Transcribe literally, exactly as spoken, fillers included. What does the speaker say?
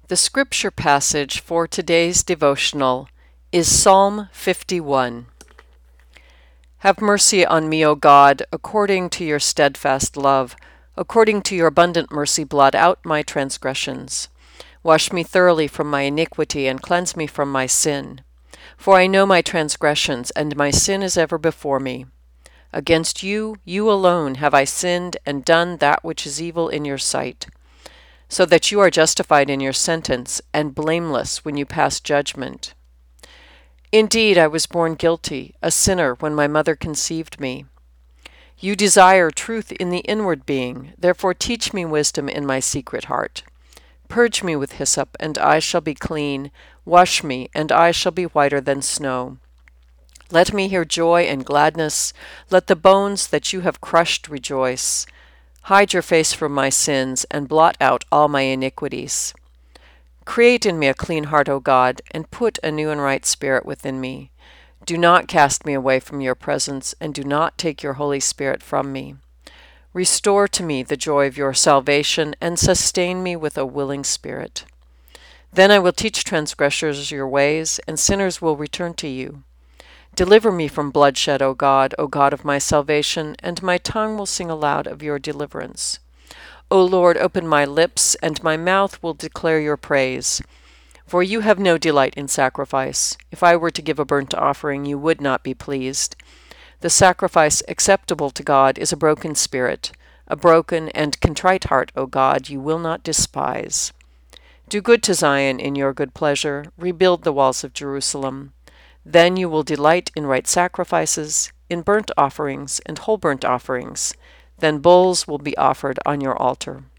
The scripture passage for today's devotional is Psalm fifty-one. Have mercy on me, O God, according to your steadfast love. According to your abundant mercy, blot out my transgressions. Wash me thoroughly from my iniquity and cleanse me from my sin. For I know my transgressions, and my sin is ever before me. Against you, you alone, have I sinned and done that which is evil in your sight, so that you are justified in your sentence and blameless when you pass judgment. Indeed, I was born guilty, a sinner, when my mother conceived me. You desire truth in the inward being, therefore teach me wisdom in my secret heart. Purge me with hyssop, and I shall be clean. Wash me, and I shall be whiter than snow. Let me hear joy and gladness. Let the bones that you have crushed rejoice. Hide your face from my sins, and blot out all my iniquities. Create in me a clean heart, O God, and put a new and right spirit within me. Do not cast me away from your presence, and do not take your Holy Spirit from me. Restore to me the joy of your salvation, and sustain me with a willing spirit. Then I will teach transgressors your ways, and sinners will return to you. Deliver me from bloodshed, O God, O God of my salvation, and my tongue will sing aloud of your deliverance. O Lord, open my lips, and my mouth will declare your praise. For you have no delight in sacrifice. If I were to give a burnt offering, you would not be pleased. The sacrifice acceptable to God is a broken spirit. A broken and contrite heart, O God, you will not despise. Do good to Zion in your good pleasure. Rebuild the walls of Jerusalem. Then you will delight in right sacrifices, in burnt offerings and whole burnt offerings. Then bulls will be offered on your altar.